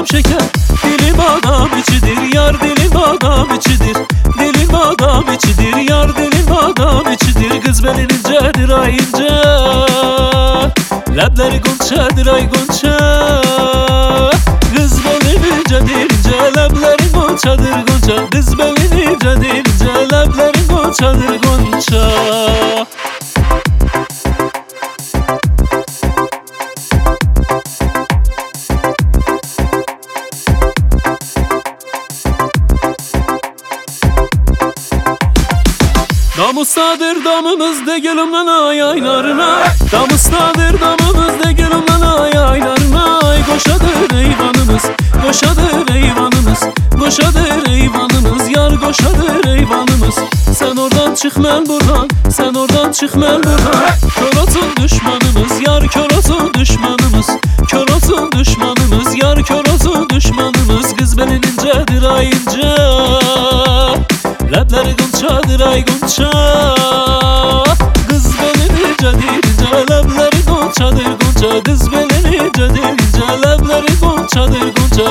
kham şeker. Dilim adam içidir yar, dilim adam içidir. Dilim adam içidir yar, dilim adam içidir. Kız belin incedir ay ince, lebleri gonçadır ay gonça. Kız belin incedir ince, lebleri gonçadır gonça. Kız belin incedir ince, lebleri gonçadır gonça. Damustadır damımız de gülümden ay aylarına. Damustadır damımız de gülümden ay aylarına. Koşadır eyvanımız, koşadır eyvanımız, koşadır eyvanımız, yar koşadır eyvanımız. Sen oradan çık men buradan, sen oradan çık men buradan. Kör olsun düşmanımız, yar kör olsun düşmanımız. Kör olsun düşmanımız, yar kör olsun düşmanımız. Kız belin incedir ay ince, lebleri gonçadır ay gonça. Kız belin incedir ince, lebleri gonçadır gonça. Kız belin incedir ince, lebleri gonçadır gonça.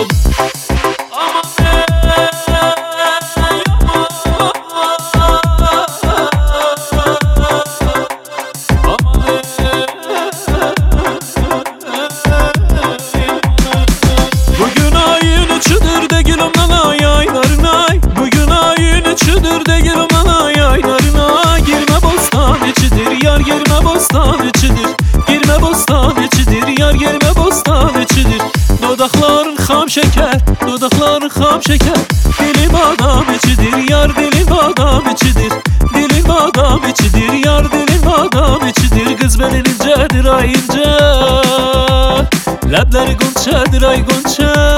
Bugün ayın üçüdür de gülümden ay aylarına. Bugün ayın üçüdür de gülümden ay aylarına. Girme bostan içidir yar, girme bostan içidir. Girme bostan içidir yar, girme bostan içidir. Dudakların kham şeker, dudakların kham şeker. Dilim adam içidir yar, dilim adam içidir. Dilim adam içidir yar, dilim adam içidir. Kız belin incedir ay ince, lebleri gonçadır ay gonça.